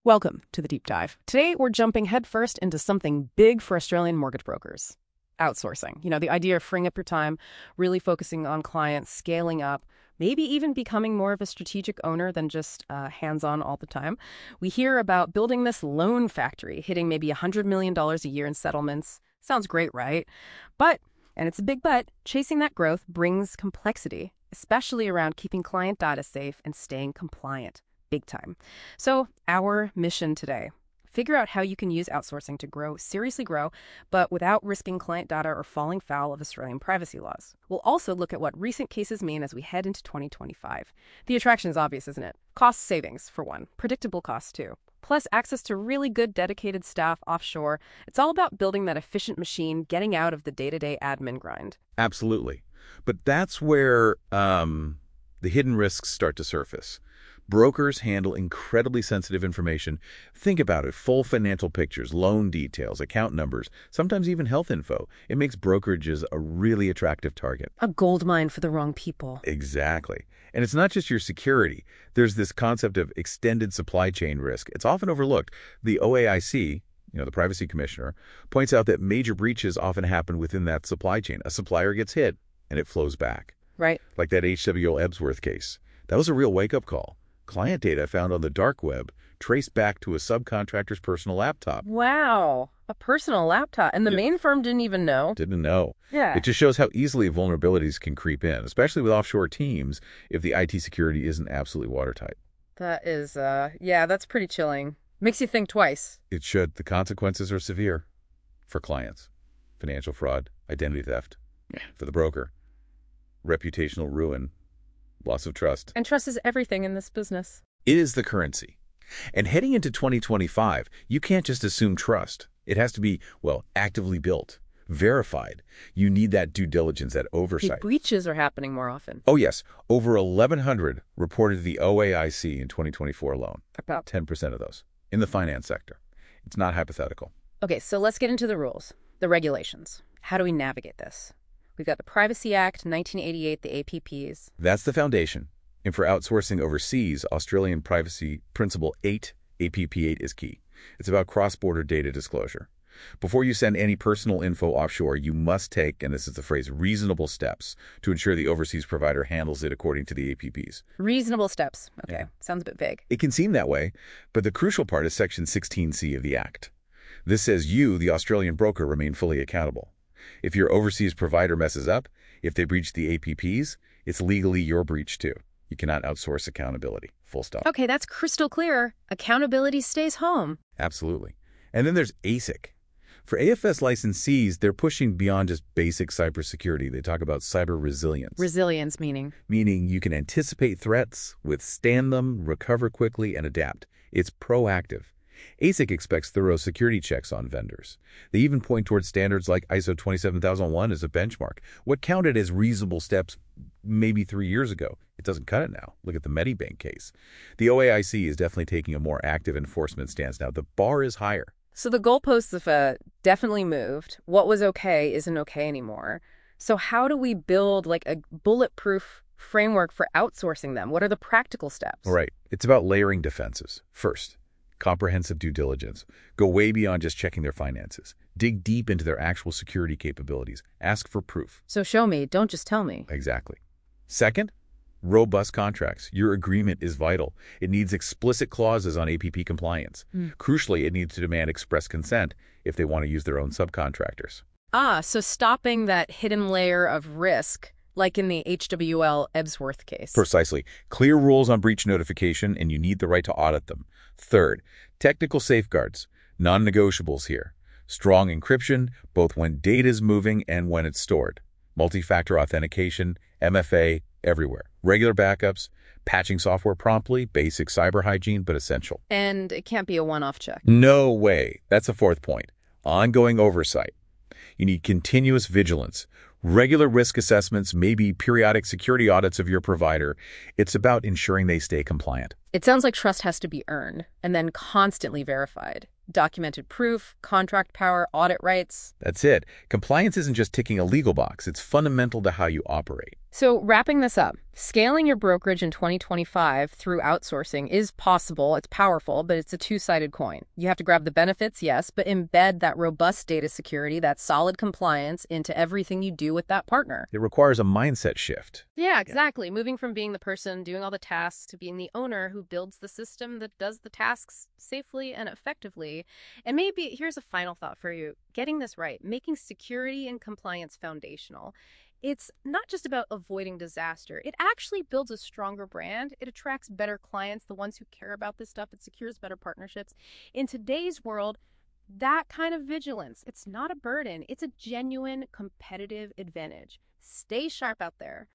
Welcome to the Deep Dive. Today, we're jumping headfirst into something big for Australian mortgage brokers. Outsourcing. The idea of freeing up your time, really focusing on clients, scaling up, maybe even becoming more of a strategic owner than just hands-on all the time. We hear about building this loan factory, hitting maybe $100 million a year in settlements. Sounds great, right? But, and it's a big but, chasing that growth brings complexity, especially around keeping client data safe and staying compliant. Big time. So our mission today, figure out how you can use outsourcing to grow, seriously grow, but without risking client data or falling foul of Australian privacy laws. We'll also look at what recent cases mean as we head into 2025. The attraction is obvious, isn't it? Cost savings, for one. Predictable costs, too. Plus access to really good dedicated staff offshore. It's all about building that efficient machine, getting out of the day-to-day admin grind. Absolutely. But that's where the hidden risks start to surface. Brokers handle incredibly sensitive information. Think about it. Full financial pictures, loan details, account numbers, sometimes even health info. It makes brokerages a really attractive target. A goldmine for the wrong people. Exactly. And it's not just your security. There's this concept of extended supply chain risk. It's often overlooked. The OAIC, the Privacy Commissioner, points out that major breaches often happen within that supply chain. A supplier gets hit, and it flows back. Right. Like that HWL Ebsworth case. That was a real wake-up call. Client data found on the dark web traced back to a subcontractor's personal laptop. Wow. A personal laptop. And the main firm didn't even know? Didn't know. Yeah. It just shows how easily vulnerabilities can creep in, especially with offshore teams, if the IT security isn't absolutely watertight. That is, that's pretty chilling. Makes you think twice. It should. The consequences are severe for clients. Financial fraud, identity theft. For the broker, reputational ruin. Loss of trust. And trust is everything in this business. It is the currency. And heading into 2025, you can't just assume trust. It has to be, actively built, verified. You need that due diligence, that oversight. The breaches are happening more often. Oh, yes. Over 1,100 reported to the OAIC in 2024 alone. About 10% of those in the finance sector. It's not hypothetical. Okay, so let's get into the rules, the regulations. How do we navigate this? We've got the Privacy Act, 1988, the APPs. That's the foundation. And for outsourcing overseas, Australian Privacy Principle 8, APP8 is key. It's about cross-border data disclosure. Before you send any personal info offshore, you must take, and this is the phrase, reasonable steps to ensure the overseas provider handles it according to the APPs. Reasonable steps. Okay, Yeah. Sounds a bit vague. It can seem that way, but the crucial part is Section 16C of the Act. This says you, the Australian broker, remain fully accountable. If your overseas provider messes up, if they breach the APPs, it's legally your breach too. You cannot outsource accountability. Full stop. Okay, that's crystal clear. Accountability stays home. Absolutely. And then there's ASIC. For AFS licensees, they're pushing beyond just basic cybersecurity. They talk about cyber resilience. Resilience meaning? Meaning you can anticipate threats, withstand them, recover quickly, and adapt. It's proactive. ASIC expects thorough security checks on vendors. They even point towards standards like ISO 27001 as a benchmark. What counted as reasonable steps maybe 3 years ago, it doesn't cut it now. Look at the Medibank case. The OAIC is definitely taking a more active enforcement stance now. The bar is higher. So the goalposts have definitely moved. What was okay isn't okay anymore. So how do we build like a bulletproof framework for outsourcing them? What are the practical steps? Right. It's about layering defenses. First, comprehensive due diligence. Go way beyond just checking their finances. Dig deep into their actual security capabilities. Ask for proof. So show me, don't just tell me. Exactly. Second, robust contracts. Your agreement is vital. It needs explicit clauses on APP compliance. Crucially, it needs to demand express consent if they want to use their own subcontractors. So stopping that hidden layer of risk, like in the HWL Ebsworth case. Precisely. Clear rules on breach notification, and you need the right to audit them. Third, technical safeguards. Non-negotiables here. Strong encryption, both when data is moving and when it's stored. Multi-factor authentication, MFA, everywhere. Regular backups, patching software promptly, basic cyber hygiene, but essential. And it can't be a one-off check. No way. That's the fourth point. Ongoing oversight. You need continuous vigilance. Regular risk assessments, maybe periodic security audits of your provider. It's about ensuring they stay compliant. It sounds like trust has to be earned and then constantly verified. Documented proof, contract power, audit rights. That's it. Compliance isn't just ticking a legal box. It's fundamental to how you operate. So, wrapping this up, scaling your brokerage in 2025 through outsourcing is possible. It's powerful, but it's a two-sided coin. You have to grab the benefits, yes, but embed that robust data security, that solid compliance into everything you do with that partner. It requires a mindset shift. Yeah, exactly. Moving from being the person doing all the tasks to being the owner who builds the system that does the tasks safely and effectively. And maybe here's a final thought for you. Getting this right, making security and compliance foundational. It's not just about avoiding disaster. It actually builds a stronger brand. It attracts better clients, the ones who care about this stuff. It secures better partnerships. In today's world, that kind of vigilance, it's not a burden. It's a genuine competitive advantage. Stay sharp out there.